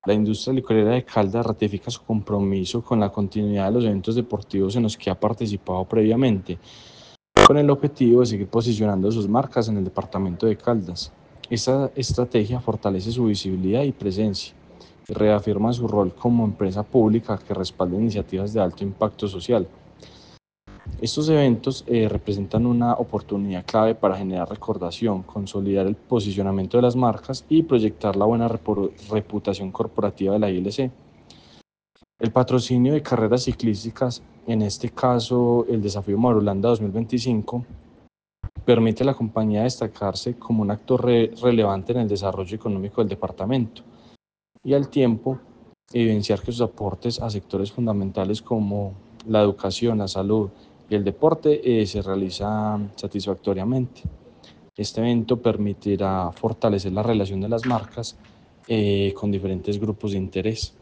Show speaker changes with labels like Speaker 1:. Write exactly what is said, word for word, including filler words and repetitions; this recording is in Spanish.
Speaker 1: La industria licorera de Caldas ratifica su compromiso con la continuidad de los eventos deportivos en los que ha participado previamente, con el objetivo de seguir posicionando sus marcas en el departamento de Caldas. Esta estrategia fortalece su visibilidad y presencia y reafirma su rol como empresa pública que respalda iniciativas de alto impacto social. Estos eventos eh, representan una oportunidad clave para generar recordación, consolidar el posicionamiento de las marcas y proyectar la buena reputación corporativa de la I L C. El patrocinio de carreras ciclísticas, en este caso el Desafío Marulanda dos mil veinticinco, permite a la compañía destacarse como un actor re relevante en el desarrollo económico del departamento y al tiempo evidenciar que sus aportes a sectores fundamentales como la educación, la salud y el deporte eh, se realizan satisfactoriamente. Este evento permitirá fortalecer la relación de las marcas eh, con diferentes grupos de interés.